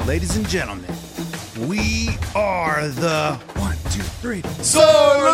Ladies and gentlemen, we are the 1, 2, 3 Sore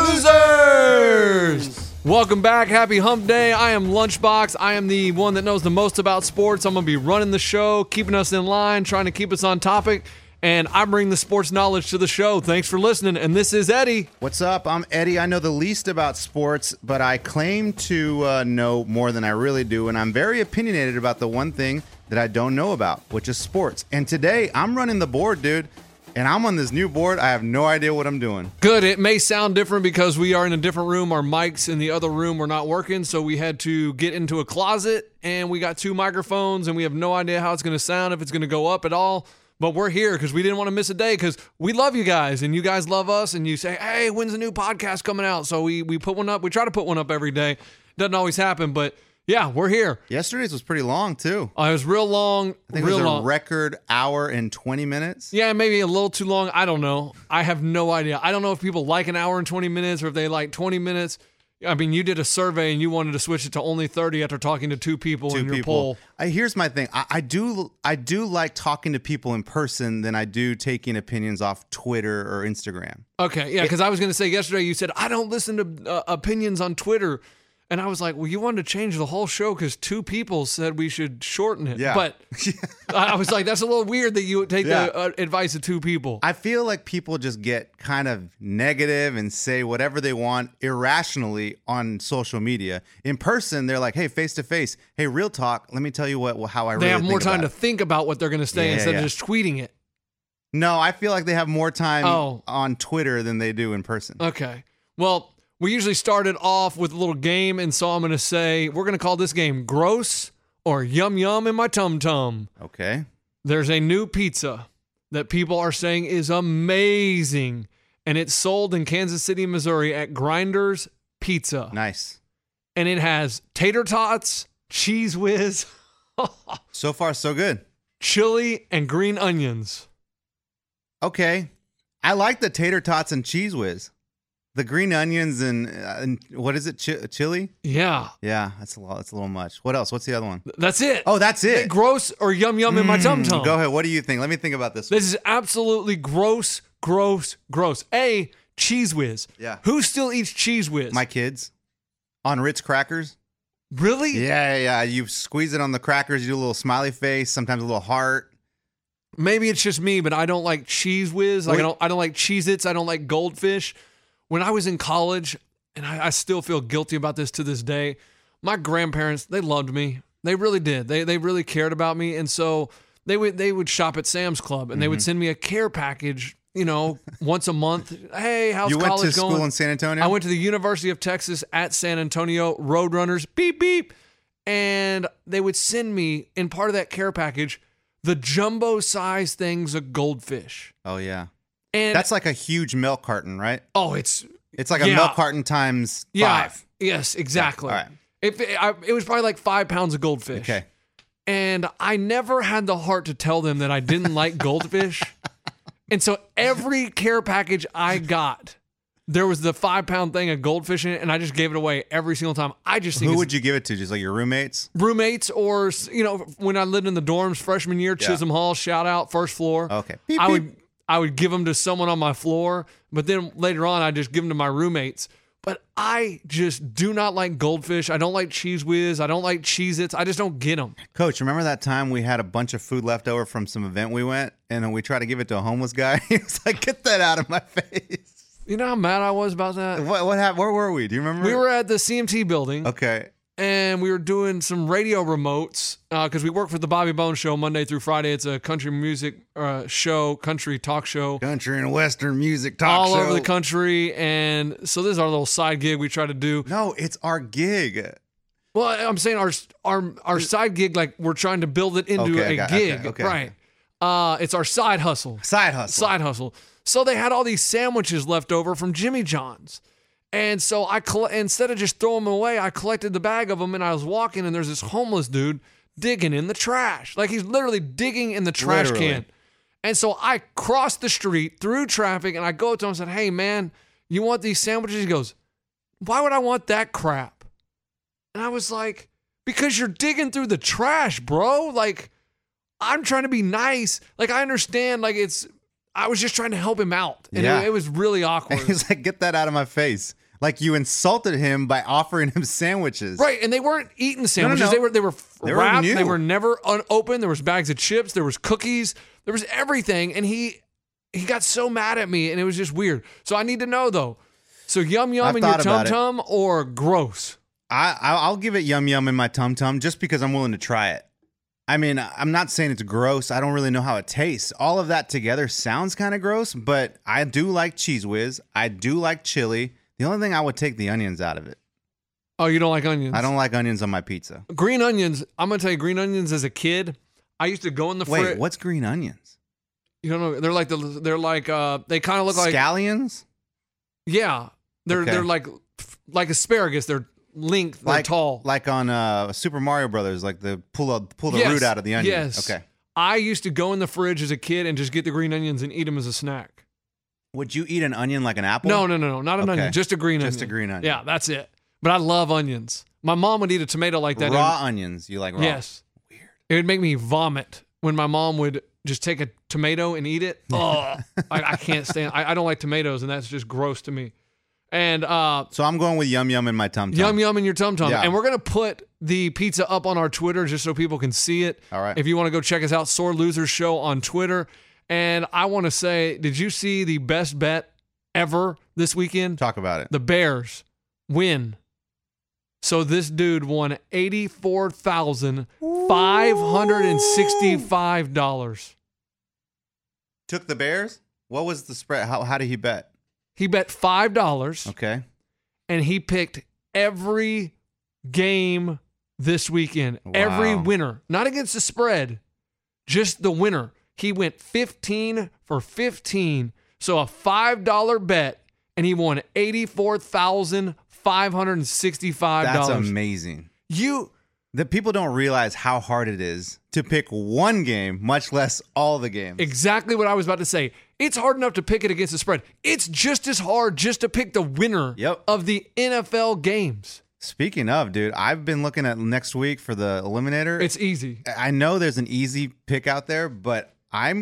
Losers! Welcome back. Happy Hump Day. I am Lunchbox. I am the one that knows the most about sports. I'm going to be running the show, keeping us in line, trying to keep us on topic. And I bring the sports knowledge to the show. Thanks for listening. And this is Eddie. What's up? I'm Eddie. I know the least about sports, but I claim to know more than I really do. And I'm very opinionated about the one thing that I don't know about, which is sports. And today, I'm running the board, dude. And I'm on this new board. I have no idea what I'm doing. Good. It may sound different because we are in a different room. Our mics in the other room were not working, so we had to get into a closet. And we got 2 microphones, and we have no idea how it's going to sound, if it's going to go up at all. But we're here because we didn't want to miss a day because we love you guys and you guys love us. And you say, hey, when's the new podcast coming out? So we put one up. We try to put one up every day. Doesn't always happen, but yeah, we're here. Yesterday's was pretty long, too. It was real long. I think it was a record hour and 20 minutes. Yeah, maybe a little too long. I don't know. I have no idea. I don't know if people like an hour and 20 minutes or if they like 20 minutes. I mean, you did a survey and you wanted to switch it to only 30 after talking to 2 people in your poll. Here's my thing. I do like talking to people in person than I do taking opinions off Twitter or Instagram. Okay, yeah, because I was going to say yesterday you said, I don't listen to opinions on Twitter. And I was like, well, you wanted to change the whole show because 2 people said we should shorten it. Yeah. But I was like, that's a little weird that you would take the advice of 2 people. I feel like people just get kind of negative and say whatever they want irrationally on social media. In person, they're like, hey, face to face. Hey, real talk. Let me tell you how I really think about it. They have more time to think about what they're going to say instead of just tweeting it. No, I feel like they have more time on Twitter than they do in person. Okay. Well, we usually started off with a little game, and so I'm going to say we're going to call this game Gross or Yum Yum in My Tum Tum. Okay. There's a new pizza that people are saying is amazing, and it's sold in Kansas City, Missouri at Grinders Pizza. Nice. And it has tater tots, cheese whiz. So far, so good. Chili and green onions. Okay. I like the tater tots and cheese whiz. The green onions and what is it? Chili? Yeah. Yeah, that's a lot. That's a little much. What else? What's the other one? That's it. Oh, that's it. Gross or Yum Yum in My Tum Tum. Go ahead. What do you think? Let me think about this one. This is absolutely gross, gross, gross. Cheese whiz. Yeah. Who still eats cheese whiz? My kids. On Ritz crackers. Really? Yeah. You squeeze it on the crackers. You do a little smiley face, sometimes a little heart. Maybe it's just me, but I don't like cheese whiz. Like I don't like Cheez-Its. I don't like Goldfish. When I was in college, and I still feel guilty about this to this day, my grandparents, they loved me. They really did. They really cared about me. And so they would shop at Sam's Club, and they would send me a care package, once a month. Hey, how's college going? You went to school in San Antonio? I went to the University of Texas at San Antonio, Roadrunners, beep, beep. And they would send me, in part of that care package, the jumbo size things of Goldfish. Oh, yeah. And that's like a huge milk carton, right? Oh, it's like a milk carton times 5. Yes, exactly. Yeah. All right. It was probably like 5 pounds of goldfish. Okay. And I never had the heart to tell them that I didn't like goldfish. And so every care package I got, there was the 5-pound thing of goldfish in it, and I just gave it away every single time. I just think Who would you give it to? Just like your roommates? Roommates, or when I lived in the dorms freshman year, Chisholm Hall, shout out, first floor. Okay. Beep, beep. I would give them to someone on my floor, but then later on, I just give them to my roommates. But I just do not like goldfish. I don't like Cheese Whiz. I don't like Cheez-Its. I just don't get them. Coach, remember that time we had a bunch of food left over from some event we went, and then we tried to give it to a homeless guy? He was like, get that out of my face. You know how mad I was about that? What happened? Where were we? Do you remember? We were at the CMT building. Okay. And we were doing some radio remotes because we work for the Bobby Bones Show Monday through Friday. It's a country music show, country talk show. Country and Western music talk all show. All over the country. And so this is our little side gig we try to do. No, it's our gig. Well, I'm saying our side gig, like we're trying to build it into a gig. Okay. Right. It's our side hustle. Side hustle. So they had all these sandwiches left over from Jimmy John's. And so instead of just throwing them away, I collected the bag of them, and I was walking, and there's this homeless dude digging in the trash. Like, he's literally digging in the trash can. And so I crossed the street through traffic, and I go to him and said, hey, man, you want these sandwiches? He goes, why would I want that crap? And I was like, because you're digging through the trash, bro. Like, I'm trying to be nice. Like, I understand. Like, I was just trying to help him out. And Yeah. it was really awkward. He's like, get that out of my face. Like, you insulted him by offering him sandwiches. Right, and they weren't eating sandwiches. No. They were They were wrapped. new. They were never unopened. There was bags of chips. There was cookies. There was everything. And he got so mad at me, and it was just weird. So I need to know, though. So Yum Yum I've in your thought about Tum Tum or gross? I'll give it Yum Yum in my Tum Tum just because I'm willing to try it. I mean, I'm not saying it's gross. I don't really know how it tastes. All of that together sounds kind of gross, but I do like Cheese Whiz. I do like chili. The only thing I would take the onions out of it. Oh, you don't like onions? I don't like onions on my pizza. Green onions. I'm gonna tell you, green onions. As a kid, I used to go in the fridge. Wait, what's green onions? You don't know? They kind of look like Scallions? yeah. Okay. They're like asparagus. They're length. They're tall. Like on Super Mario Brothers, like the pull the Yes, root out of the onion. yes. Okay. I used to go in the fridge as a kid and just get the green onions and eat them as a snack. Would you eat an onion like an apple? No, not an Okay. onion, just a green onion. Just a green onion. Yeah, that's it. But I love onions. My mom would eat a tomato like that. Raw onions. You like raw? Yes. Weird. It would make me vomit when my mom would just take a tomato and eat it. Oh, I can't stand. I don't like tomatoes, and that's just gross to me. And So I'm going with Yum Yum in my Tum Tum. Yum Yum in your Tum Tum. Yeah. And we're going to put the pizza up on our Twitter just so people can see it. All right. If you want to go check us out, Sore Losers Show on Twitter. And I want to say, did you see the best bet ever this weekend? Talk about it. The Bears win. So this dude won $84,565. Took the Bears? What was the spread? How did he bet? He bet $5. Okay. And he picked every game this weekend. Wow. Every winner. Not against the spread, just the winner. He went 15 for 15. So a $5 bet, and he won $84,565. That's amazing. The people don't realize how hard it is to pick one game, much less all the games. Exactly what I was about to say. It's hard enough to pick it against the spread. It's just as hard just to pick the winner of the NFL games. Speaking of, dude, I've been looking at next week for the Eliminator. It's easy. I know there's an easy pick out there, but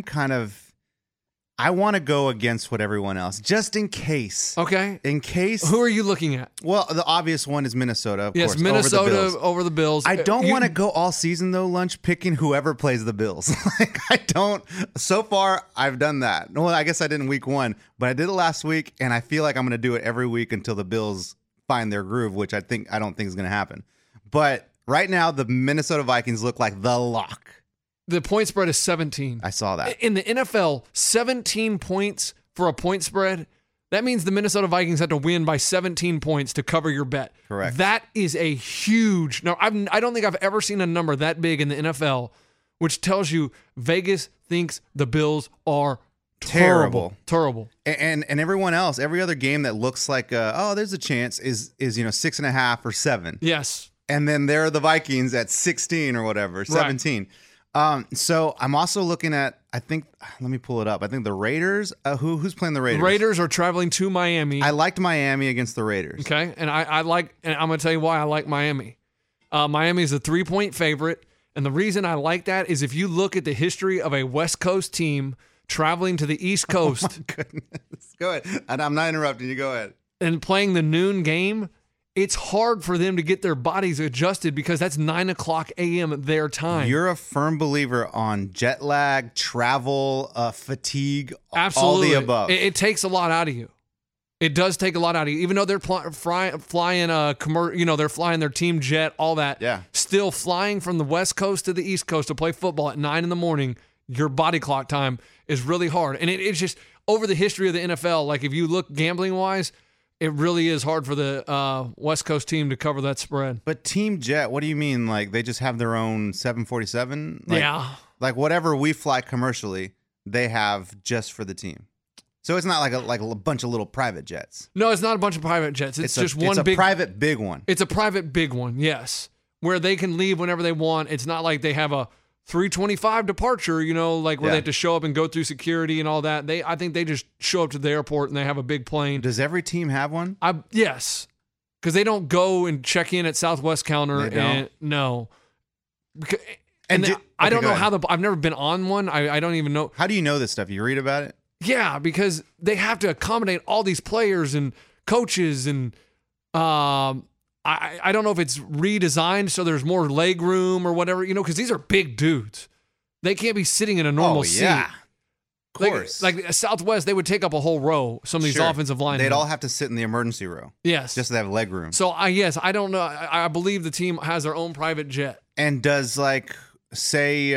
I want to go against what everyone else, just in case. Okay. In case. Who are you looking at? Well, the obvious one is Minnesota, of Yes, course. Minnesota over the Bills. I don't want to go all season, though, Lunch, picking whoever plays the Bills. Like, I don't. So far, I've done that. Well, I guess I did in week one, but I did it last week, and I feel like I'm going to do it every week until the Bills find their groove, which I don't think is going to happen. But right now, the Minnesota Vikings look like the lock. The point spread is 17. I saw that. In the NFL, 17 points for a point spread. That means the Minnesota Vikings had to win by 17 points to cover your bet. Correct. That is a huge. Now, I don't think I've ever seen a number that big in the NFL, which tells you Vegas thinks the Bills are terrible. And everyone else, every other game that looks like there's a chance is 6.5 or 7. Yes. And then there are the Vikings at 16 or whatever, 17. So I'm also looking at, let me pull it up. I think the Raiders, who's playing the Raiders? Raiders are traveling to Miami. I liked Miami against the Raiders. Okay. And and I'm going to tell you why I like Miami. Miami is a 3-point favorite. And the reason I like that is if you look at the history of a West Coast team traveling to the East Coast. Oh my goodness. Go ahead. And I'm not interrupting you. Go ahead. And playing the noon game, it's hard for them to get their bodies adjusted because that's 9:00 a.m. their time. You're a firm believer on jet lag, travel, fatigue, Absolutely. all the above. It takes a lot out of you. It does take a lot out of you. Even though they're flying they're flying their team jet, all that. Yeah. Still flying from the West Coast to the East Coast to play football at 9 a.m, your body clock time is really hard. And it's just over the history of the NFL, like if you look gambling wise, it really is hard for the West Coast team to cover that spread. But Team Jet, what do you mean? Like they just have their own 747? Yeah. Like whatever we fly commercially, they have just for the team. So it's not like a bunch of little private jets. No, it's not a bunch of private jets. It's just one it's big a private big one. It's a private big one, yes, where they can leave whenever they want. It's not like they have a 3:25 departure, where they have to show up and go through security and all that. I think they just show up to the airport and they have a big plane. Does every team have one? Yes, because they don't go and check in at Southwest Counter. They don't? No. And And I don't go know ahead. how I've never been on one. I don't even know. How do you know this stuff? You read about it? Yeah, because they have to accommodate all these players and coaches, and I don't know if it's redesigned so there's more leg room or whatever, because these are big dudes. They can't be sitting in a normal seat. Of course. Like Southwest, they would take up a whole row. Some of these Sure. offensive linemen. They'd all have to sit in the emergency row yes. just to have leg room. So yes, I don't know. I believe the team has their own private jet. And does say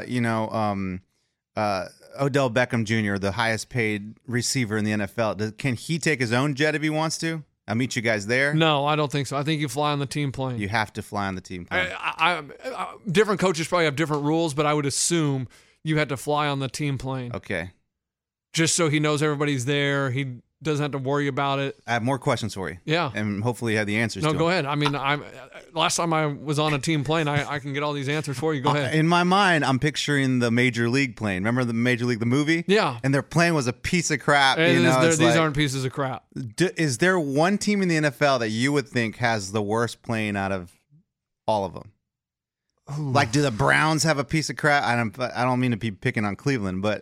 Odell Beckham Jr., the highest paid receiver in the NFL, can he take his own jet if he wants to? I'll meet you guys there. No, I don't think so. I think you fly on the team plane. You have to fly on the team plane. Different coaches probably have different rules, but I would assume you had to fly on the team plane. Okay. Just so he knows everybody's there. He doesn't have to worry about it. I have more questions for you. Yeah. And hopefully you have the answers to No, go them. ahead. I mean, last time I was on a team plane, I can get all these answers for you. Go ahead. In my mind, I'm picturing the Major League plane. Remember the Major League, the movie? Yeah. And their plane was a piece of crap. And it's these like- aren't pieces of crap. Is there one team in the NFL that you would think has the worst plane out of all of them? Like, do the Browns have a piece of crap? I don't mean to be picking on Cleveland, but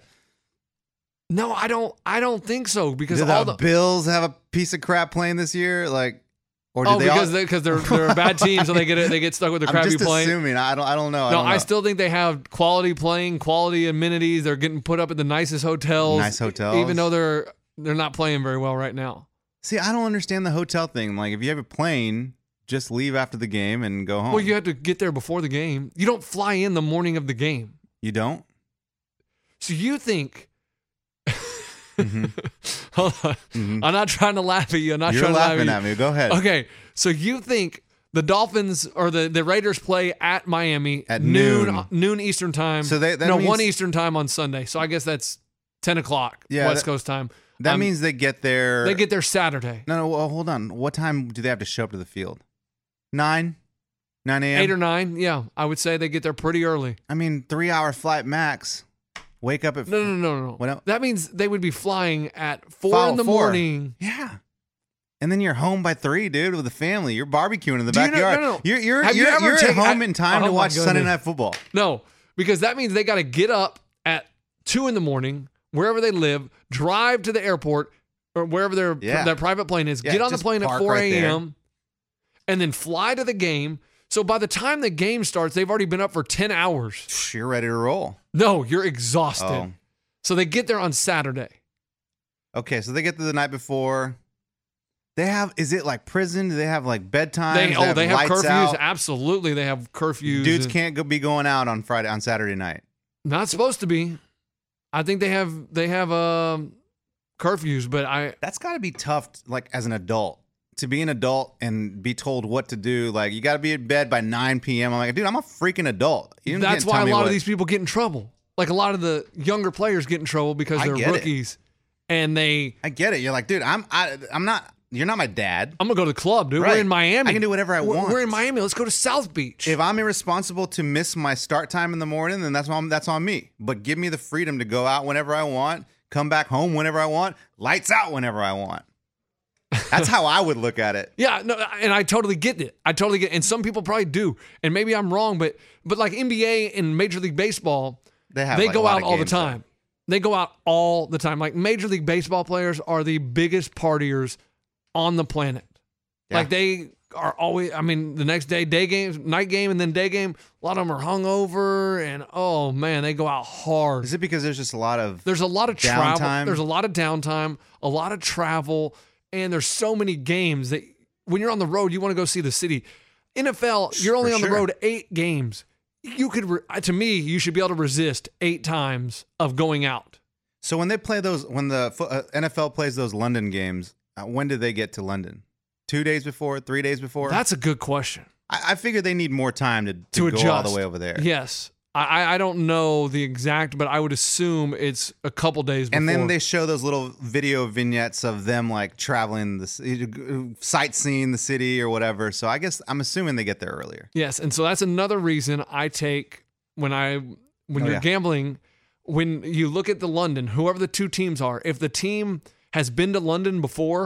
No, I don't think so because do all the the Bills have a piece of crap plane this year? Or do they because they're a bad team, so they get stuck with the I'm crappy just plane. assuming. I don't know. No, I still think they have quality playing, quality amenities. They're getting put up at the nicest hotels. Nice hotels. Even though they're not playing very well right now. See, I don't understand the hotel thing. Like, if you have a plane, just leave after the game and go home. Well, you have to get there before the game. You don't fly in the morning of the game. You don't? So you think Mm-hmm. hold on. I'm not trying to laugh at you. I'm not You're trying to laugh laughing at at me. Go ahead. you. Okay. So you think the Dolphins or the Raiders play at Miami At noon Eastern time. So that 1 means- Eastern time on Sunday. So I guess that's 10 o'clock Yeah, West Coast time. That means they get there. They get there Saturday. No, well, hold on. What time do they have to show up to the field? 9 a.m.? 8 or 9. Yeah. I would say they get there pretty early. I mean, 3-hour flight max. Wake up at No. What else? That means they would be flying at 4 in the 4. morning. Yeah. And then you're home by 3, dude, with the family. You're barbecuing in the Do you know- backyard. no. You're Have you ever at taken- home in time Oh to my watch Sunday goodness. Night Football. No, because that means they got to get up at 2 in the morning, wherever they live, drive to the airport or wherever their private plane is, Yeah, get on the just plane at park 4 right there. a.m., and then fly to the game. So by the time the game starts, they've already been up for 10 hours. You're ready to roll. No, you're exhausted. Oh. So they get there on Saturday. Okay, so they get there the night before. They have, is it like prison? Do they have like bedtime? They have lights curfews. out? Absolutely, they have curfews. Dudes and- can't be going out on Saturday night. Not supposed to be. I think they have curfews, but That's got to be tough, like as an adult, to be an adult and be told what to do. Like, you got to be in bed by 9 p.m. I'm like, dude, I'm a freaking adult. You that's can't why tell a me lot what- of these people get in trouble. Like a lot of the younger players get in trouble because I they're get it. rookies, and I get it. You're like, dude, I'm not. You're not my dad. I'm gonna go to the club, dude. Right. We're in Miami. I can do whatever I want. We're in Miami. Let's go to South Beach. If I'm irresponsible to miss my start time in the morning, then that's on me. But give me the freedom to go out whenever I want, come back home whenever I want, lights out whenever I want. That's how I would look at it. Yeah, no, and I totally get it. And some people probably do. And maybe I'm wrong, but like NBA and Major League Baseball, They they like, go a lot out of all the games there. time. They go out all the time. Like Major League Baseball players are the biggest partiers on the planet. Yeah. Like they are always, I mean, the next day, day games, night game, and then day game, a lot of them are hungover, and oh man, they go out hard. Is it because there's just a lot of There's a lot of travel. downtime? There's a lot of downtime, a lot of travel, and there's so many games that when you're on the road, you want to go see the city. NFL, you're only For on the sure. road 8 games. You could, to me, you should be able to resist 8 times of going out. So when they play those, when the NFL plays those London games, when do they get to London? 2 days before, 3 days before? That's a good question. I figure they need more time to go adjust. all the way over there. Yes. I don't know the exact, but I would assume it's a couple days before. And then they show those little video vignettes of them like traveling, sightseeing the city or whatever. So I guess I'm assuming they get there earlier. Yes, and so that's another reason I take when you're yeah. gambling, when you look at the London, whoever the two teams are, if the team has been to London before,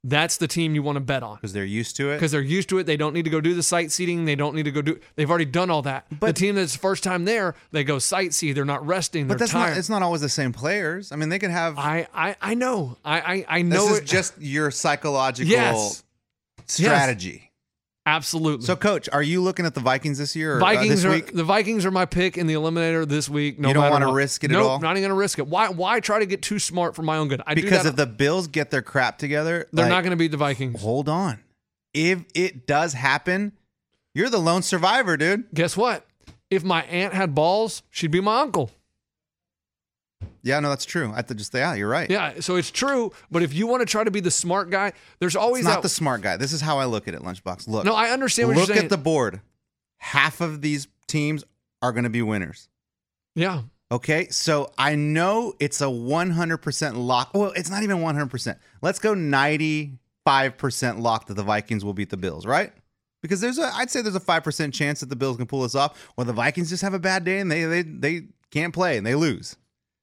that's the team you want to bet on. Because they're used to it. Because they're used to it. They don't need to go do the sightseeing. They don't need to go do. They've already done all that. But the team that's first time there, they go sightsee. They're not resting. They're tired. It's not always the same players. I mean, they could have. I know. I know. This is just your psychological strategy. Yes. Absolutely. So, Coach, are you looking at the Vikings this year? Or, Vikings this week? The Vikings are my pick in the eliminator this week. You don't want to risk it at all? Nope, not even going to risk it. Why try to get too smart for my own good? Because if the Bills get their crap together, they're not going to beat the Vikings. Hold on. If it does happen, you're the lone survivor, dude. Guess what? If my aunt had balls, she'd be my uncle. Yeah, no, that's true. I have to just say, you're right. Yeah, so it's true. But if you want to try to be the smart guy, there's always not the smart guy. This is how I look at it, Lunchbox. Look. No, I understand what you're saying. Look at the board. Half of these teams are going to be winners. Yeah. Okay, so I know it's a 100% lock. Well, it's not even 100%. Let's go 95% lock that the Vikings will beat the Bills, right? Because I'd say there's a 5% chance that the Bills can pull this off, or the Vikings just have a bad day and they can't play and they lose.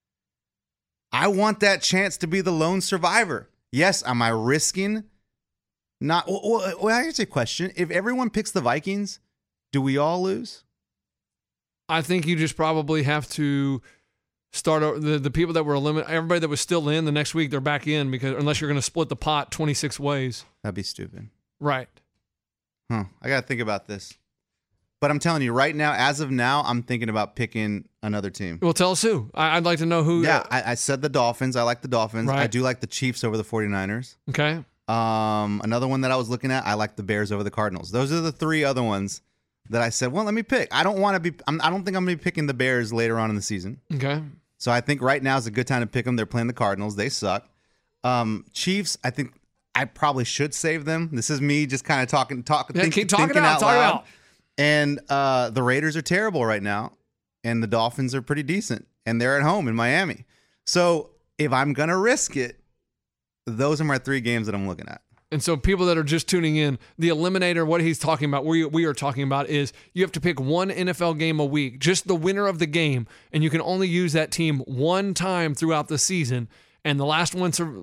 I want that chance to be the lone survivor. Yes, am I risking? Not. Well, I ask you a question. If everyone picks the Vikings, do we all lose? I think you just probably have to start the people that were eliminated. Everybody that was still in the next week, they're back in because unless you're going to split the pot 26 ways. That'd be stupid. Right. I got to think about this. But I'm telling you, right now, as of now, I'm thinking about picking another team. Well, tell us who. I'd like to know who. Yeah, I said the Dolphins. I like the Dolphins. Right. I do like the Chiefs over the 49ers. Okay. Another one that I was looking at, I like the Bears over the Cardinals. Those are the three other ones that I said, well, let me pick. I don't think I'm going to be picking the Bears later on in the season. Okay. So I think right now is a good time to pick them. They're playing the Cardinals. They suck. Chiefs, I think I probably should save them. This is me just kind of keep talking out loud. And the Raiders are terrible right now, and the Dolphins are pretty decent, and they're at home in Miami. So if I'm going to risk it, those are my three games that I'm looking at. And so people that are just tuning in, the eliminator, what he's talking about, we are talking about is you have to pick one NFL game a week, just the winner of the game, and you can only use that team one time throughout the season, and the last one to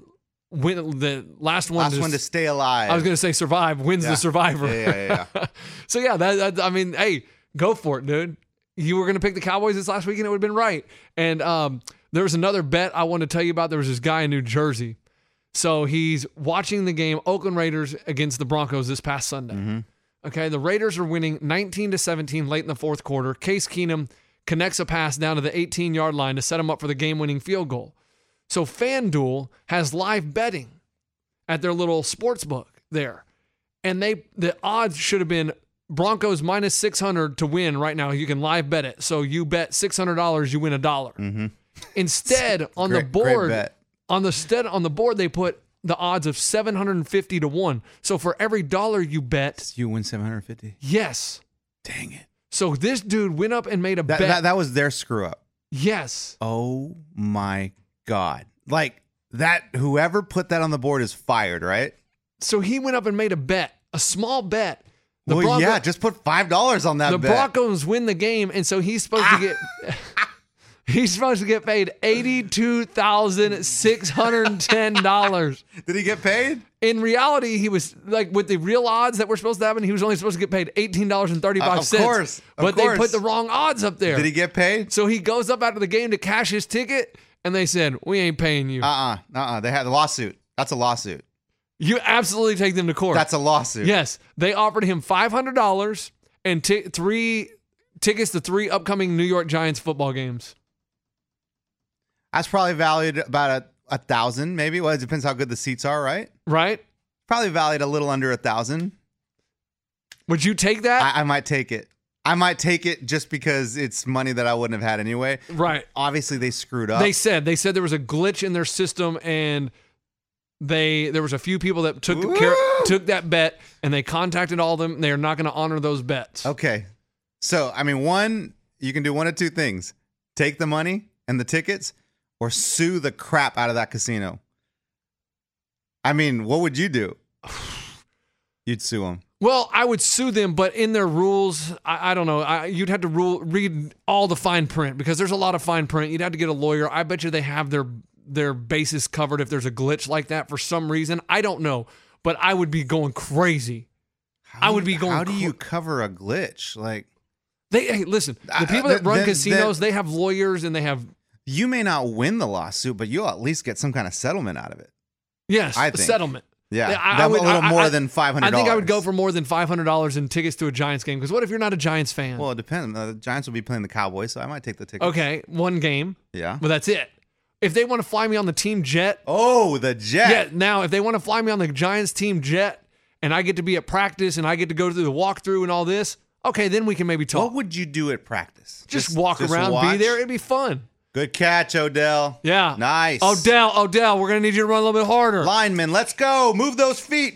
stay alive. I was going to say survive wins the survivor. Yeah. So yeah, that I mean, hey, go for it, dude. You were going to pick the Cowboys this last week, and it would have been right. And there was another bet I wanted to tell you about. There was this guy in New Jersey. So he's watching the game, Oakland Raiders against the Broncos this past Sunday. Mm-hmm. Okay, the Raiders are winning 19-17 late in the fourth quarter. Case Keenum connects a pass down to the 18-yard line to set him up for the game-winning field goal. So FanDuel has live betting at their little sports book there. And the odds should have been Broncos minus 600 to win right now. You can live bet it. So you bet $600, you win $1. Mm-hmm. Instead, on the board, on the board, they put the odds of 750 to 1. So for every dollar you bet, you win 750. Yes. Dang it. So this dude went up and made a bet. That was their screw up. Yes. Oh my God. Like that, whoever put that on the board is fired, right? So he went up and made a bet, a small bet. Just put $5 on that bet. The Broncos win the game, and so he's supposed to get he's supposed to get paid $82,610. Did he get paid? In reality, he was like with the real odds that were supposed to happen, he was only supposed to get paid $18.35. Of course. But they put the wrong odds up there. Did he get paid? So he goes up after the game to cash his ticket, and they said, "We ain't paying you." They had the lawsuit. That's a lawsuit. You absolutely take them to court. That's a lawsuit. Yes. They offered him $500 and 3 tickets to 3 upcoming New York Giants football games. That's probably valued about $1,000, maybe. Well, it depends how good the seats are, right? Right. Probably valued a little under $1,000. Would you take that? I might take it. I might take it just because it's money that I wouldn't have had anyway. Right. Obviously, they screwed up. They said there was a glitch in their system, and there was a few people that took that bet, and they contacted all of them. They are not going to honor those bets. Okay. So, I mean, you can do one of two things. Take the money and the tickets, or sue the crap out of that casino. I mean, what would you do? You'd sue them. Well, I would sue them, but in their rules, I don't know. You'd have to read all the fine print because there's a lot of fine print. You'd have to get a lawyer. I bet you they have their bases covered if there's a glitch like that for some reason. I don't know. but I would be going crazy. I would be going. How do you cover a glitch? Like hey, listen, the people that run casinos, they have lawyers and they have. You may not win the lawsuit, but you'll at least get some kind of settlement out of it. Yes, I think. settlement. Yeah, a little more than $500. I think I would go for more than $500 in tickets to a Giants game. Because what if you're not a Giants fan? Well, it depends. The Giants will be playing the Cowboys, so I might take the ticket. Okay, one game. Yeah. But that's it. If they want to fly me on the team jet. Oh, the jet. Yeah, now, if they want to fly me on the Giants team jet and I get to be at practice and I get to go through the walkthrough and all this, okay, then we can maybe talk. What would you do at practice? Just walk around, watch? be there. It'd be fun. Good catch, Odell. Yeah. Nice. Odell, we're going to need you to run a little bit harder. Lineman, let's go. Move those feet.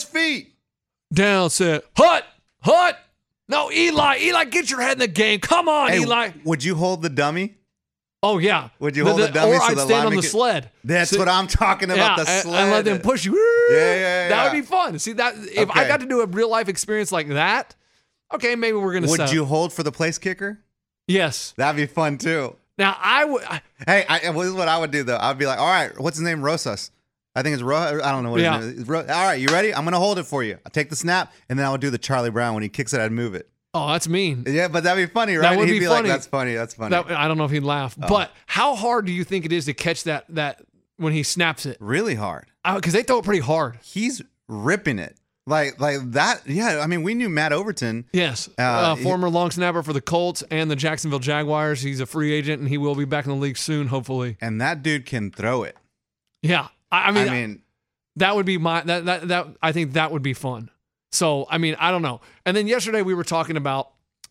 Down, set. Hut. No, Eli, get your head in the game. Come on, Hey, Eli. would you hold the dummy? Oh, yeah. Would you hold the dummy or so I'd the stand on lineman the sled. That's what I'm talking about, the sled. And let them push you. Yeah. That would be fun. See, that if I Okay. got to do a real life experience like that, okay, maybe we're going to Would you hold for the place kicker? Yes. That'd be fun, too. Now, I would. Hey, this is what I would do, though. I'd be like, all right, what's his name? Rosas. I think it's I don't know what his name is. All right, you ready? I'm going to hold it for you. I'll take the snap, and then I would do the Charlie Brown. When he kicks it, I'd move it. Oh, that's mean. Yeah, but that'd be funny, right? That would He'd be like, funny. that's funny. I don't know if he'd laugh. But how hard do you think it is to catch that when he snaps it? Really hard. Because they throw it pretty hard. He's ripping it. Like that. Yeah, I mean, we knew Matt Overton. Yes. Former long snapper for the Colts and the Jacksonville Jaguars. He's a free agent, and he will be back in the league soon, hopefully. And that dude can throw it. Yeah. I mean, that would be that I think that would be fun. So, I mean, I don't know. And then yesterday we were talking about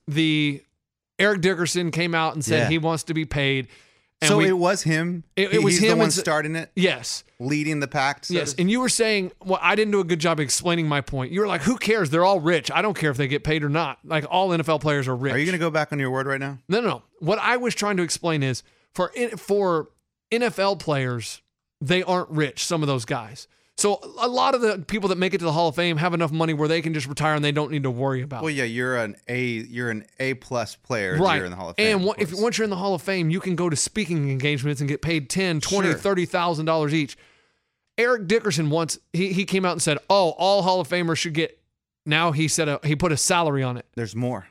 Eric Dickerson came out and said he wants to be paid. And so it was him. It was He's him the one starting it. Yes. Leading the pack. Yes. And you were saying, well, I didn't do a good job explaining my point. You were like, who cares? They're all rich. I don't care if they get paid or not. Like, all NFL players are rich. Are you going to go back on your word right now? No. What I was trying to explain is for NFL players, they aren't rich, some of those guys. So a lot of the people that make it to the Hall of Fame have enough money where they can just retire and they don't need to worry about Well, it. yeah, you're an A+ player. If Right. you're in the Hall of Fame. And once you're in the Hall of Fame, you can go to speaking engagements and get paid $10,000, $20,000, $30,000 each. Eric Dickerson once he came out and said, "Oh, all Hall of Famers should get." Now he said he put a salary on it. There's more.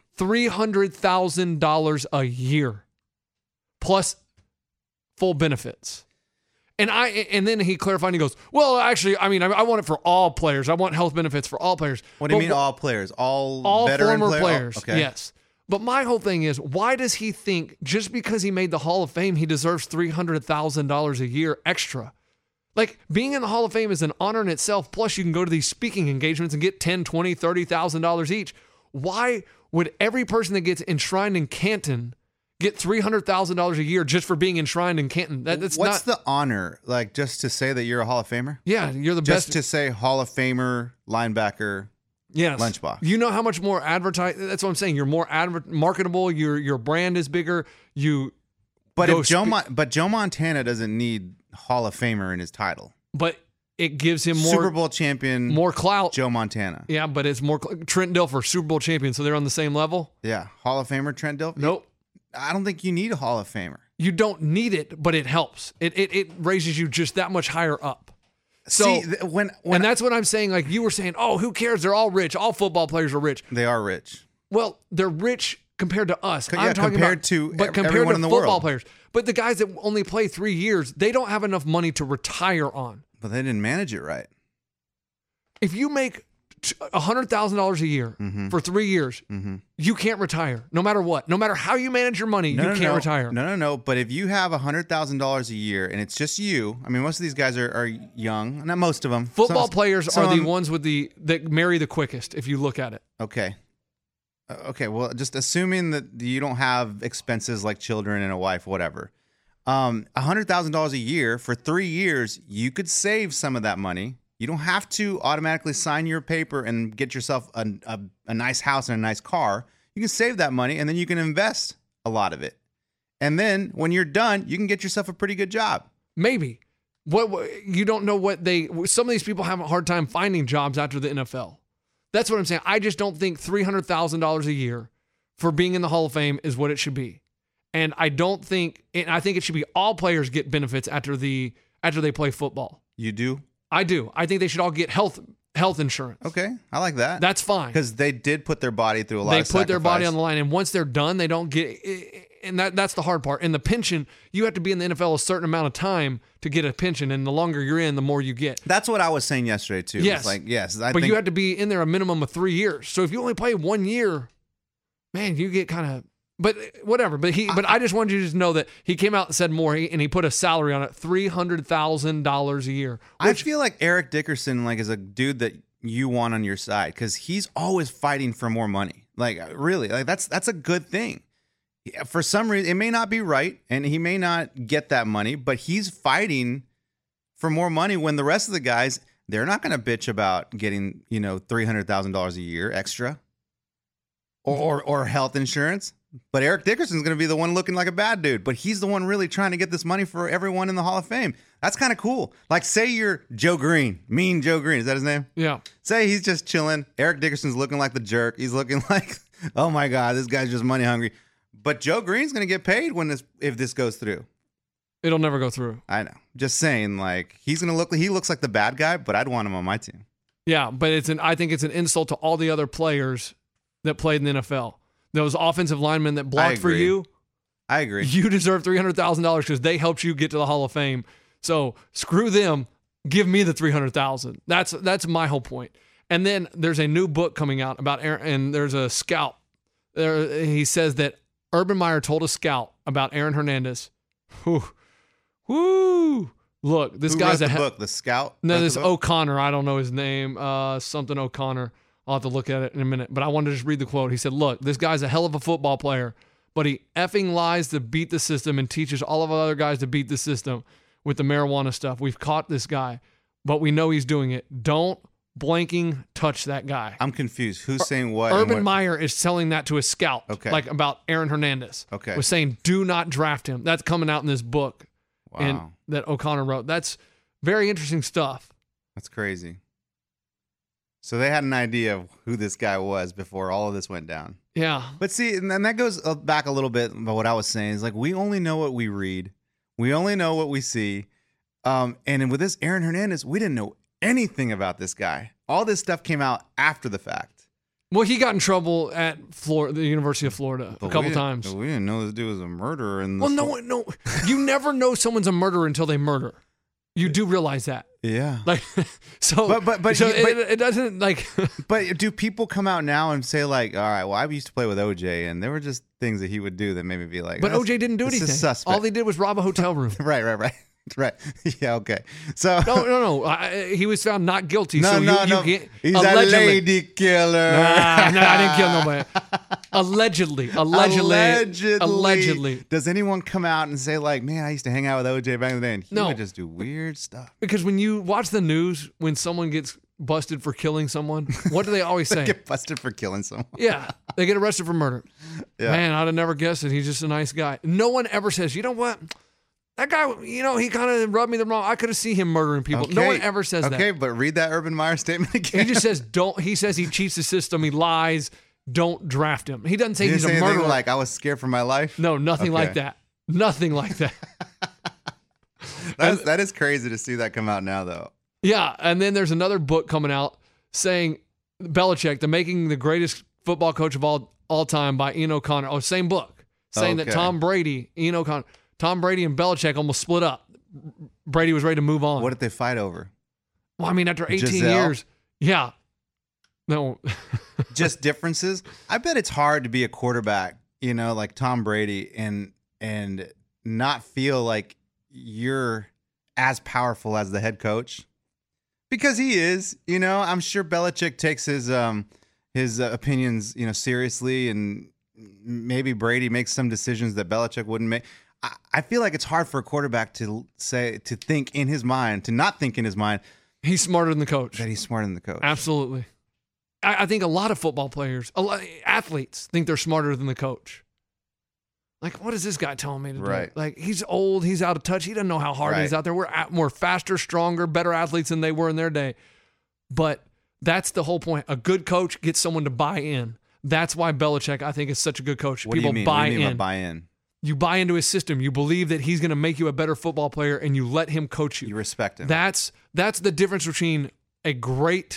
$300,000 a year, plus full benefits. And then he clarified and he goes, well, actually, I mean, I want it for all players. I want health benefits for all players. What do you mean all players? All veteran former players. Oh, okay. Yes. But my whole thing is, why does he think just because he made the Hall of Fame, he deserves $300,000 a year extra? Like, being in the Hall of Fame is an honor in itself. Plus, you can go to these speaking engagements and get $10,000, $20,000, $30,000 each. Why would every person that gets enshrined in Canton get $300,000 a year just for being enshrined in Canton? What's the honor? Like, just to say that you're a Hall of Famer? Yeah, you're the Just best. to say Hall of Famer, linebacker, yes. lunchbox. You know how much more That's what I'm saying. You're more marketable. Your brand is bigger. But Joe Montana doesn't need Hall of Famer in his title. But it gives him more Super Bowl champion, more clout. Joe Montana. Yeah, but it's more Trent Dilfer, Super Bowl champion, so they're on the same level. Yeah, Hall of Famer Trent Dilfer. Nope. I don't think you need a Hall of Famer. You don't need it, but it helps. It raises you just that much higher up. So See, when and that's what I'm saying. Like you were saying, oh, who cares? They're all rich. All football players are rich. they are rich. Well, they're rich compared to us. Yeah, I'm talking compared about, to but compared everyone to in the football world. players. But the guys that only play 3 years, they don't have enough money to retire on. But they didn't manage it right. If you make $100,000 a year for 3 years, you can't retire. No matter what. No matter how you manage your money, you can't retire. No. But if you have $100,000 a year and it's just you, I mean, most of these guys are young. Not most of them. Football players are the ones that marry the quickest, if you look at it. Okay. Okay. Well, just assuming that you don't have expenses like children and a wife, whatever. $100,000 a year for 3 years, you could save some of that money. You don't have to automatically sign your paper and get yourself a nice house and a nice car. You can save that money and then you can invest a lot of it. And then when you're done, you can get yourself a pretty good job. Maybe. What you don't know what some of these people have a hard time finding jobs after the NFL. That's what I'm saying. I just don't think $300,000 a year for being in the Hall of Fame is what it should be. And I think it should be all players get benefits after they play football. You do? I do. I think they should all get health health insurance. Okay, I like that. That's fine. Because they did put their body through a lot of They put their body sacrifice. on the line, and once they're done, they don't get. And that's the hard part. In the pension, you have to be in the NFL a certain amount of time to get a pension, and the longer you're in, the more you get. That's what I was saying yesterday too. Yes. It's like, yes, I But think you have to be in there a minimum of 3 years. So if you only play 1 year, man, you get kind of. But whatever. But I just wanted you to know that he came out and said more, and he put a salary on it, $300,000 a year. I feel like Eric Dickerson is a dude that you want on your side because he's always fighting for more money. Like really, that's a good thing. Yeah, for some reason, it may not be right, and he may not get that money, but he's fighting for more money when the rest of the guys, they're not going to bitch about getting $300,000 a year extra or health insurance. But Eric Dickerson's going to be the one looking like a bad dude, but he's the one really trying to get this money for everyone in the Hall of Fame. That's kind of cool. Like, say you're Joe Green, Mean Joe Green. Is that his name? Yeah. Say he's just chilling. Eric Dickerson's looking like the jerk. He's looking like, oh my God, this guy's just money hungry. But Joe Green's going to get paid if this goes through. It'll never go through. I know. Just saying, he looks like the bad guy, but I'd want him on my team. Yeah, but I think it's an insult to all the other players that played in the NFL. Those offensive linemen that blocked for you. I agree. You deserve $300,000 because they helped you get to the Hall of Fame. So screw them. Give me the $300,000. That's my whole point. And then there's a new book coming out about Aaron, and there's a scout. He says that Urban Meyer told a scout about Aaron Hernandez. Whoo! Look, this Who guy's wrote the book, the scout? No, wrote this the book? O'Connor. I don't know his name. Something O'Connor. I'll have to look at it in a minute. But I wanted to just read the quote. He said, look, this guy's a hell of a football player, but he effing lies to beat the system and teaches all of our other guys to beat the system with the marijuana stuff. We've caught this guy, but we know he's doing it. Don't blanking touch that guy. I'm confused. Who's saying what? Urban Meyer is telling that to a scout, about Aaron Hernandez. Okay. Was saying, do not draft him. That's coming out in this book. Wow. And that O'Connor wrote. That's very interesting stuff. That's crazy. So they had an idea of who this guy was before all of this went down. Yeah. But see, and that goes back a little bit about what I was saying. Is we only know what we read. We only know what we see. And with this Aaron Hernandez, we didn't know anything about this guy. All this stuff came out after the fact. Well, he got in trouble at the University of Florida a couple times. We didn't know this dude was a murderer. No. You never know someone's a murderer until they murder. You do realize that. Yeah. It doesn't But do people come out now and say all right, well, I used to play with OJ, and there were just things that he would do that made me be like, but OJ didn't do anything. Suspect. All they did was rob a hotel room. Right. Yeah, okay. So no. He was found not guilty. No. He's allegedly. a lady killer. No, I didn't kill nobody. Allegedly. Does anyone come out and say man, I used to hang out with OJ back in the day, and he would just do weird stuff? Because when you watch the news, when someone gets busted for killing someone, what do they always say? Get busted for killing someone. Yeah, they get arrested for murder. Yeah. Man, I'd have never guessed it. He's just a nice guy. No one ever says, you know what? That guy, he kind of rubbed me the wrong. I could have seen him murdering people. Okay. No one ever says that. Okay, but read that Urban Meyer statement again. He just says, don't. He says he cheats the system. He lies. Don't draft him. He doesn't say he's a murderer. Like I was scared for my life? No, nothing like that. Nothing like that. That is crazy to see that come out now, though. Yeah, and then there's another book coming out saying Belichick, the making the greatest football coach of all time by Ian O'Connor. Oh, same book. Saying that Tom Brady, Ian O'Connor, Tom Brady and Belichick almost split up. Brady was ready to move on. What did they fight over? Well, I mean, after 18 Giselle? years. Yeah. No. Just differences? I bet it's hard to be a quarterback, like Tom Brady and not feel like you're as powerful as the head coach. Because he is, I'm sure Belichick takes his opinions, seriously, and maybe Brady makes some decisions that Belichick wouldn't make. I feel like it's hard for a quarterback to think in his mind, to not think in his mind. He's smarter than the coach. That he's smarter than the coach. Absolutely. I think a lot of football players, athletes think they're smarter than the coach. What is this guy telling me to do? He's old. He's out of touch. He doesn't know how hard it is out there. We're faster, stronger, better athletes than they were in their day. But that's the whole point. A good coach gets someone to buy in. That's why Belichick, I think, is such a good coach. What do you mean? Buy what do you mean in. by buy in? You buy into his system. You believe that he's going to make you a better football player, and you let him coach you. You respect him. That's the difference between a great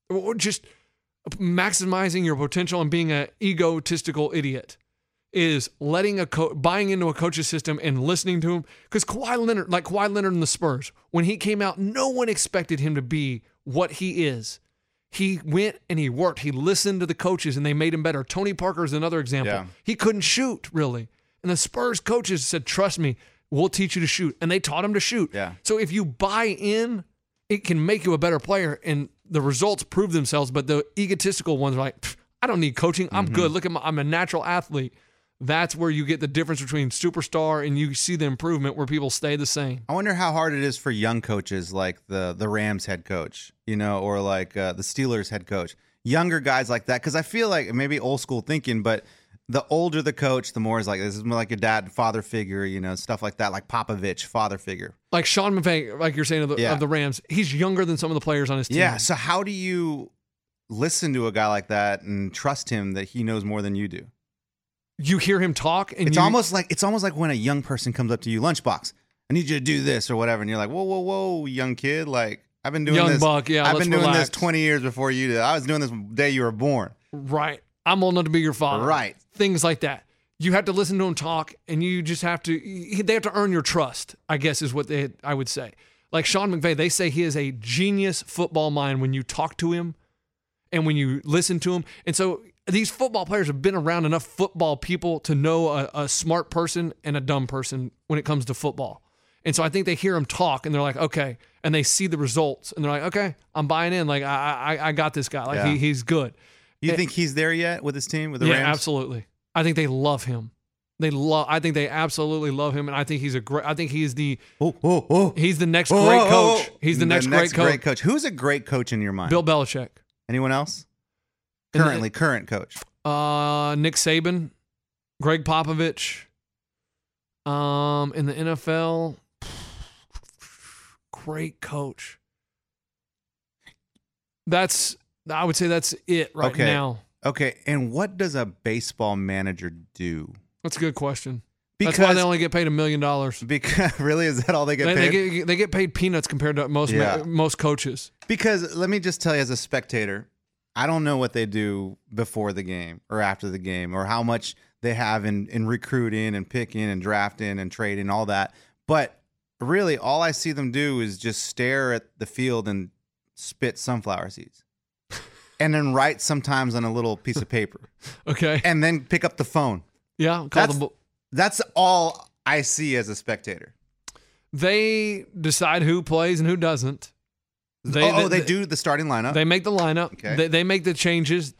or just maximizing your potential and being an egotistical idiot is letting buying into a coach's system and listening to him. Because Kawhi Leonard in the Spurs, when he came out, no one expected him to be what he is. He went and he worked. He listened to the coaches and they made him better. Tony Parker is another example. Yeah. He couldn't shoot, really. And the Spurs coaches said, trust me, we'll teach you to shoot. And they taught him to shoot. Yeah. So if you buy in, it can make you a better player. And the results prove themselves. But the egotistical ones are like, I don't need coaching. I'm good. Look at I'm a natural athlete. That's where you get the difference between superstar and you see the improvement where people stay the same. I wonder how hard it is for young coaches like the Rams head coach, or like the Steelers head coach. Younger guys like that, because I feel like maybe old school thinking, but the older the coach, the more is like, this is more like a dad, father figure, stuff like that, like Popovich, father figure. Like Sean McVay, like you're saying, of the Rams, he's younger than some of the players on his team. Yeah, so how do you listen to a guy like that and trust him that he knows more than you do? You hear him talk, and it's almost like when a young person comes up to you, Lunchbox, I need you to do this or whatever, and you're like, whoa, young kid, like I've been doing young this. Buck, yeah, I've been doing relax. this 20 years before you did. I was doing this the day you were born. Right. I'm old enough to be your father. Right. Things like that. You have to listen to him talk, and you just have to. They have to earn your trust, I guess, is what I would say. Like Sean McVay, they say he is a genius football mind when you talk to him, and when you listen to him, and so. These football players have been around enough football people to know a smart person and a dumb person when it comes to football. And so I think they hear him talk and they're like, okay. And they see the results and they're like, okay, I'm buying in. Like, I got this guy. Like, he's good. You think he's there yet with his team, with the Rams? Yeah, absolutely. I think they love him. I think they absolutely love him. And I think he's he's the next great coach. He's the next great coach. Who's a great coach in your mind? Bill Belichick. Anyone else? Current coach. Nick Saban, Greg Popovich. In the NFL, great coach. I would say that's it right now. Okay, and what does a baseball manager do? That's a good question. That's why they only get paid $1 million. Because really, is that all they get paid? They get paid peanuts compared to most coaches. Because let me just tell you, as a spectator, I don't know what they do before the game or after the game or how much they have in recruiting and picking and drafting and trading, all that. But really, all I see them do is just stare at the field and spit sunflower seeds. And then write sometimes on a little piece of paper. Okay. And then pick up the phone. Yeah. That's all I see as a spectator. They decide who plays and who doesn't. They do the starting lineup. They make the lineup. Okay. They make the changes.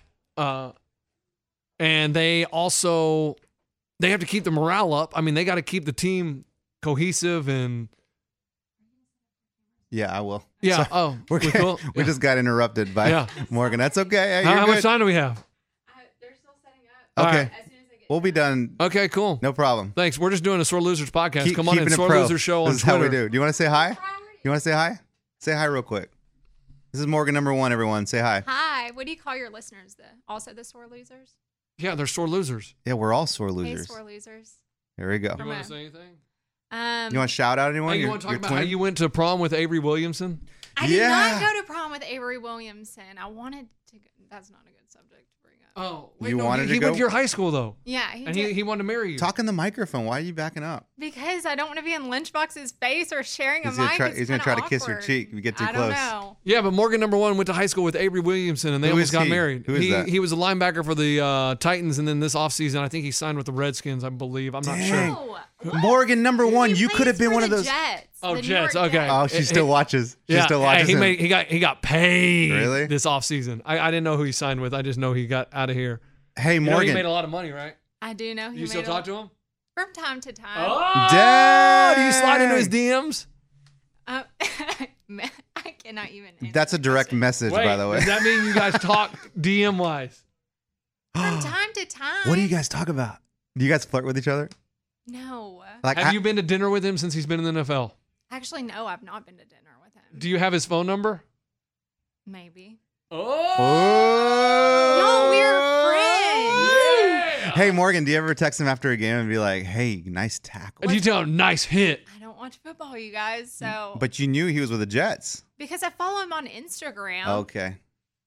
And they also have to keep the morale up. I mean, they got to keep the team cohesive and. Yeah, I will. Yeah. Sorry. We cool? We just got interrupted by Morgan. That's okay. Hey, how much time do we have? They're still setting up. Okay. Right. As soon as I get We'll be done. Okay, cool. No problem. Thanks. We're just doing a Sore Losers podcast. Come on in, Keeping it Sore pro. Losers Show on This is Twitter. how we do. Do you want to say hi? You want to say hi? Say hi real quick. This is Morgan number 1, everyone. Say hi. Hi. What do you call your listeners? Also the sore losers? Yeah, they're sore losers. Yeah, we're all sore losers. Hey, sore losers. Here we go. You want to say anything? You want to shout out anyone? Hey, you want to talk about how you went to prom with Avery Williamson? I did not go to prom with Avery Williamson. I wanted to go. That's not a good subject to bring up. Oh, he went to your high school, though. Yeah, he wanted to marry you. Talk in the microphone. Why are you backing up? Because I don't want to be in Lunchbox's face or sharing a mic. He's going to try to kiss your cheek if you get too close. I don't know. Yeah, but Morgan number 1 went to high school with Avery Williamson, and they almost got married. Who is that? He was a linebacker for the Titans, and then this offseason, I think he signed with the Redskins, I believe. I'm not sure. No. Morgan number 1, you could have been one of those. Jets. Oh, Jets. Okay. Oh, she still watches. She still watches him. He got paid Really? this offseason. I didn't know who he signed with. I just know he got out of here. Hey, You know Morgan. he made a lot of money, right? I do know. You still talk to him? From time to time. Oh, Dang. do you slide into his DMs? I cannot even. That's a direct message, Wait, by the way. does that mean you guys talk DM wise? From time to time. What do you guys talk about? Do you guys flirt with each other? No. Have you been to dinner with him since he's been in the NFL? Actually, no, I've not been to dinner with him. Do you have his phone number? Maybe. Oh! No, we're friends. Yeah. Hey, Morgan, do you ever text him after a game and be like, hey, nice tackle? Do you tell him, nice hit? I don't watch football, you guys, so. But you knew he was with the Jets. Because I follow him on Instagram. Okay.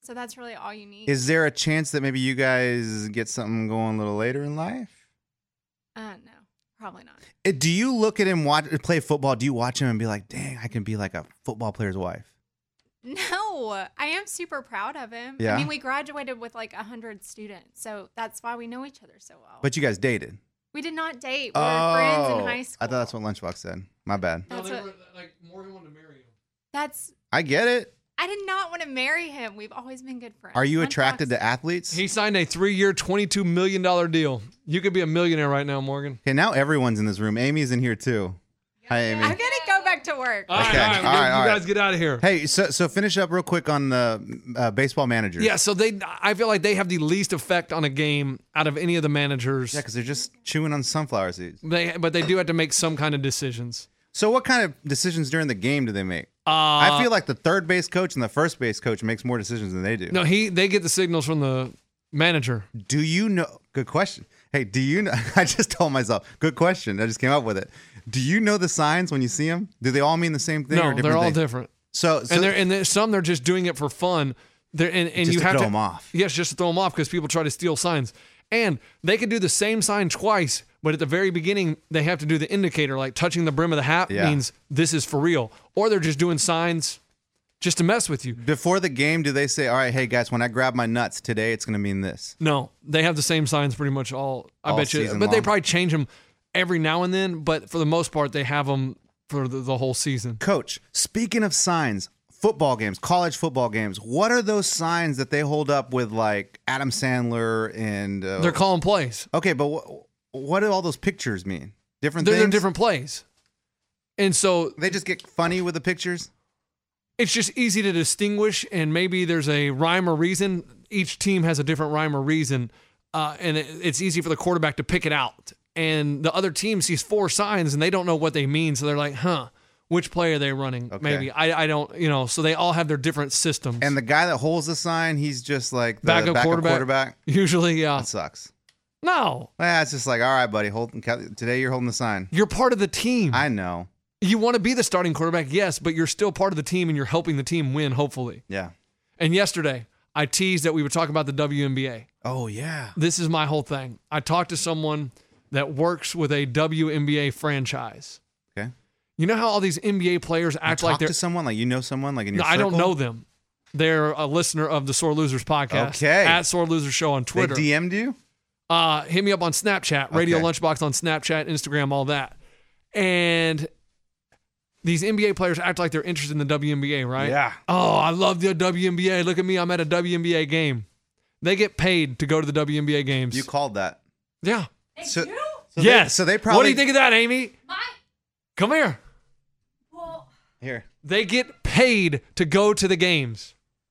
So that's really all you need. Is there a chance that maybe you guys get something going a little later in life? No, probably not. Do you look at him play football? Do you watch him and be like, dang, I can be like a football player's wife? No, I am super proud of him. Yeah. I mean, we graduated with like 100 students, so that's why we know each other so well. But you guys dated. We did not date. We were friends in high school. I thought that's what Lunchbox said. My bad. No, That's they what- were like Morgan wanted to marry you. That's. I get it. I did not want to marry him. We've always been good friends. Are you Lunchbox- attracted to athletes? He signed a 3-year, $22 million deal. You could be a millionaire right now, Morgan. Okay, now everyone's in this room. Amy's in here too. Hi, Amy. I'm gonna go back to work. All right, Okay, all right, all right, all you right. guys get out of here. Hey, so finish up real quick on the baseball managers. Yeah, so I feel like they have the least effect on a game out of any of the managers. Yeah, because they're just chewing on sunflower seeds. But they do have to make some kind of decisions. So what kind of decisions during the game do they make? I feel like the third base coach and the first base coach makes more decisions than they do. No, they get the signals from the manager. Do you know? Good question. Hey, do you know? I just told myself. Good question. I just came up with it. Do you know the signs when you see them? Do they all mean the same thing? No, or different they're all things? different. So Some they're just doing it for fun. And just you to have throw to them off. Yes, just to throw them off because people try to steal signs. And they could do the same sign twice, but at the very beginning they have to do the indicator, like touching the brim of the hat means this is for real. Or they're just doing signs just to mess with you. Before the game, do they say, "All right, hey guys, when I grab my nuts today, it's going to mean this"? No, they have the same signs pretty much all bet you. season But they long? probably change them every now and then. But for the most part, they have them for the whole season. Coach, speaking of signs, football games, college football games, what are those signs that they hold up with like Adam Sandler and? They're calling plays. Okay, but what do all those pictures mean? Different They're things. different plays. And so They just get funny with the pictures. it's just easy to distinguish, and maybe there's a rhyme or reason. Each team has a different rhyme or reason, and it's easy for the quarterback to pick it out. And the other team sees 4 signs, and they don't know what they mean, so they're like, which play are they running? Okay. Maybe. I don't, so they all have their different systems. And the guy that holds the sign, he's just like the Backup backup quarterback. Usually, yeah. That sucks. No. It's just like, all right, buddy, today you're holding the sign. You're part of the team. I know. You want to be the starting quarterback, yes, but you're still part of the team, and you're helping the team win, hopefully. Yeah. And yesterday, I teased that we would talk about the WNBA. Oh, yeah. This is my whole thing. I talked to someone that works with a WNBA franchise. Okay. You know how all these NBA players act like Talk they're... to someone, like you know someone, like in your No, I don't circle? know them. They're a listener of the Sore Losers podcast. Okay. At Sore Losers Show on They Twitter. DM'd you? Hit me up on Snapchat, Radio Okay. Lunchbox on Snapchat, Instagram, all that. And these NBA players act like they're interested in the WNBA, right? Yeah. Oh, I love the WNBA. Look at me. I'm at a WNBA game. They get paid to go to the WNBA games. You called that. Yeah. So, Yes. so they probably. What do you think of that, Amy? Come here. Here. They get paid to go to the games.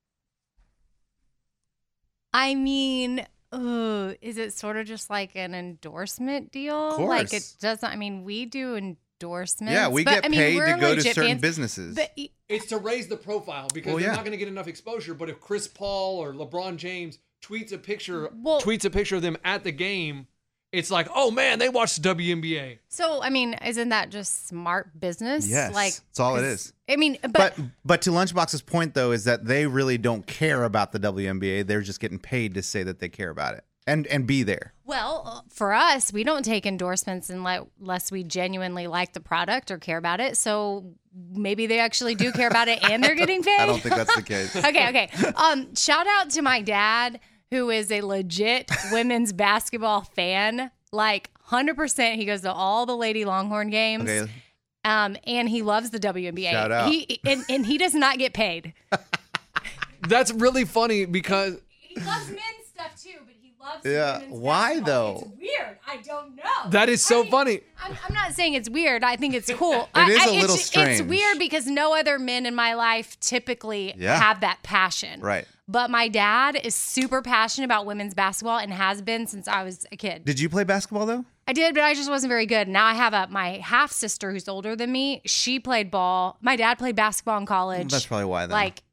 I mean, is it sort of just like an endorsement deal? Of course. Like it doesn't. I mean, we do endorsements. Yeah, we but, get I mean, paid we're to go to legit certain fans, businesses. But It's to raise the profile because Well, they're yeah. not going to get enough exposure. But if Chris Paul or LeBron James tweets a picture of them at the game, it's like, oh man, they watched the WNBA. so I mean, isn't that just smart business? Yes, like that's all it 'cause- is. I mean, But to Lunchbox's point though is that they really don't care about the WNBA. They're just getting paid to say that they care about it and be there. well, for us, we don't take endorsements unless we genuinely like the product or care about it. So maybe they actually do care about it and they're getting paid. I don't think that's the case. Okay. Shout out to my dad, who is a legit women's basketball fan. Like 100%. He goes to all the Lady Longhorn games. Okay. And he loves the WNBA. Shout out. And he does not get paid. That's really funny because He loves men's stuff too, but he loves Yeah. women's Why, basketball. though? It's weird. I don't know. that is so funny. I'm not saying it's weird. I think it's cool. It is a little It's strange. weird because no other men in my life typically Yeah. have that passion. Right. But my dad is super passionate about women's basketball and has been since I was a kid. Did you play basketball though? I did, but I just wasn't very good. Now I have my half sister who's older than me. She played ball. My dad played basketball in college. That's probably why then.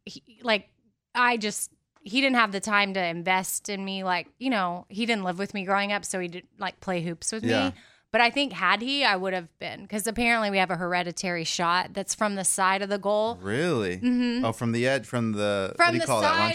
He didn't have the time to invest in me. Like, you know, he didn't live with me growing up, so he didn't like play hoops with Yeah. me. But I think had he, I would have been, because apparently we have a hereditary shot that's from the side of the goal. Really? Mm-hmm. Oh, from the edge, from the what From do you the call that? side, Lunch? like if it's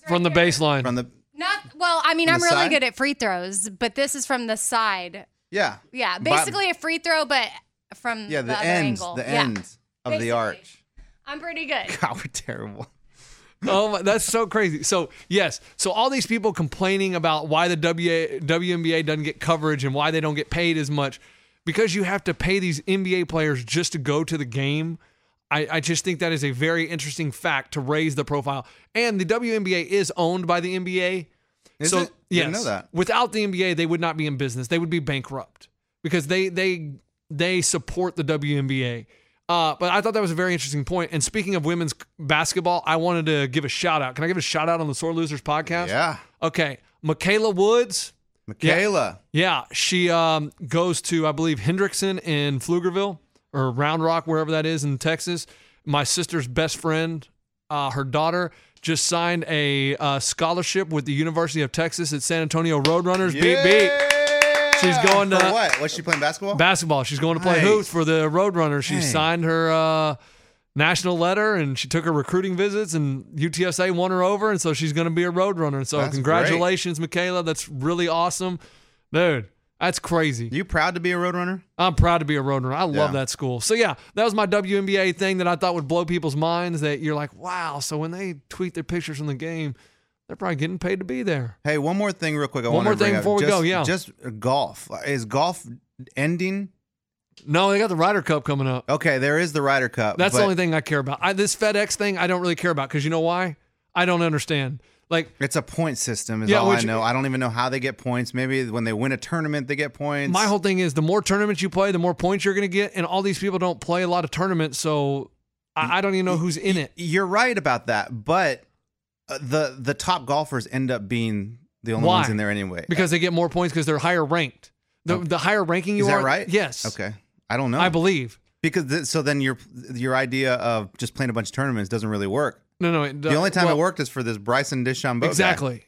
From the baseline. From the I'm the really side? good at free throws, but this is from the side. yeah. Yeah, basically a free throw, but from Yeah, the the other ends, angle. the Yeah, ends of basically. the arch. I'm pretty good. God, we're terrible. Oh, that's so crazy. So, yes. So, all these people complaining about why the WNBA doesn't get coverage and why they don't get paid as much because you have to pay these NBA players just to go to the game. I just think that is a very interesting fact to raise the profile. And the WNBA is owned by the NBA. Is so, it? yes. Didn't know that. Without the NBA, they would not be in business. They would be bankrupt because they support the WNBA. But I thought that was a very interesting point. And speaking of women's basketball, I wanted to give a shout out. Can I give a shout out on the Sore Losers podcast? Yeah. Okay. Michaela Woods. Michaela. Yeah. She goes to, I believe, Hendrickson in Pflugerville or Round Rock, wherever that is in Texas. My sister's best friend, her daughter, just signed a scholarship with the University of Texas at San Antonio Roadrunners. Beat, beat. She's going to For what? Was she playing basketball? basketball. She's going to play Nice. hoops for the Roadrunners. She Hey. signed her national letter and she took her recruiting visits and UTSA won her over. And so she's going to be a Roadrunner. So That's congratulations, Michaela. That's really awesome. Dude, that's crazy. You proud to be a Roadrunner? I'm proud to be a Roadrunner. I love Yeah. that school. So yeah, that was my WNBA thing that I thought would blow people's minds that you're like, wow. So when they tweet their pictures from the game, they're probably getting paid to be there. Hey, one more thing real quick. I One wanted more to bring thing up. before we Just- go, yeah. Just golf. Is golf ending? No, they got the Ryder Cup coming up. Okay, there is the Ryder Cup. That's the but only thing I care about. This FedEx thing, I don't really care about because you know why? I don't understand. Like, It's a point system is Yeah, all I which- know. I don't even know how they get points. Maybe when they win a tournament, they get points. my whole thing is the more tournaments you play, the more points you're going to get. And all these people don't play a lot of tournaments. So I don't even know who's in it. You're right about that, but the top golfers end up being the only Why? ones in there anyway. Because they get more points because they're higher ranked. The higher ranking you Is that are. right? Yes. Okay. I don't know. I believe. Because so then your idea of just playing a bunch of tournaments doesn't really work. No. The only time it worked is for this Bryson DeChambeau guy. Exactly.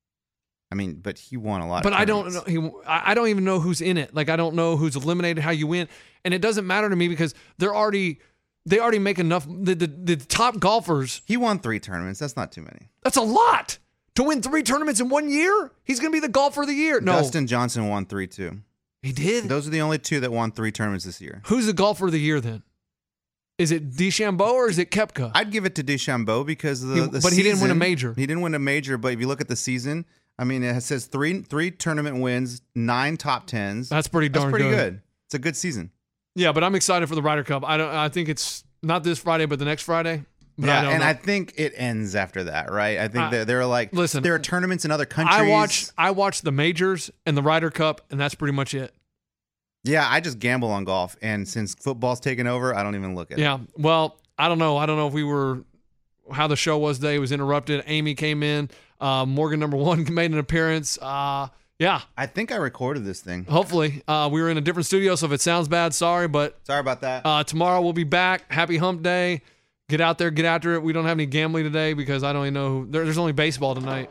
I mean, but he won a lot. But of I don't tournaments. know. I don't even know who's in it. Like I don't know who's eliminated, how you win, and it doesn't matter to me because they already make enough. The top golfers. He won 3 tournaments. That's not too many. That's a lot to win 3 tournaments in 1 year. He's going to be the golfer of the year. No, Dustin Johnson won 3 too. he did. Those are the only 2 that won 3 tournaments this year. Who's the golfer of the year then? Is it DeChambeau or is it Koepka? I'd give it to DeChambeau because of the But he didn't win a season- major. He didn't win a major, but if you look at the season, I mean, it says three tournament wins, 9 top 10s. That's pretty darn pretty good. good. It's a good season. Yeah, but I'm excited for the Ryder Cup. I think it's not this Friday, but the next Friday. But I Yeah, don't and know. I think it ends after that, right? I think they're like, listen, there are tournaments in other countries. I watched the majors and the Ryder Cup, and that's pretty much it. Yeah, I just gamble on golf, and since football's taken over, I don't even look at it. Yeah. Well, I don't know. I don't know if we were how the show was today. It was interrupted. Amy came in. Morgan number 1 made an appearance. Yeah. I think I recorded this thing. Hopefully, we were in a different studio, so if it sounds bad, sorry. But Sorry about that. tomorrow we'll be back. Happy Hump Day. Get out there, get after it. We don't have any gambling today because I don't even know. There's only baseball tonight.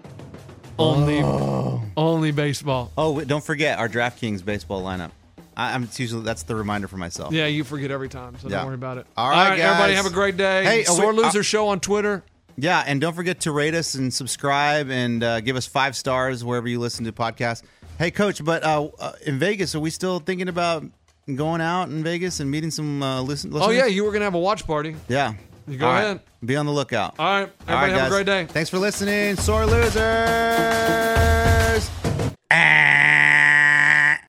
Only baseball. Oh, don't forget our DraftKings baseball lineup. That's the reminder for myself. Yeah, you forget every time, so Yeah. don't worry about it. All right, everybody, guys. have a great day. Hey, Sore Loser Show on Twitter. Yeah, and don't forget to rate us and subscribe and give us 5 stars wherever you listen to podcasts. Hey, Coach, but in Vegas, are we still thinking about going out in Vegas and meeting some listeners? Oh yeah, you were gonna have a watch party. Yeah. You go All right. ahead. Be on the lookout. All right, everybody, have guys. a great day. Thanks for listening. Sore Losers.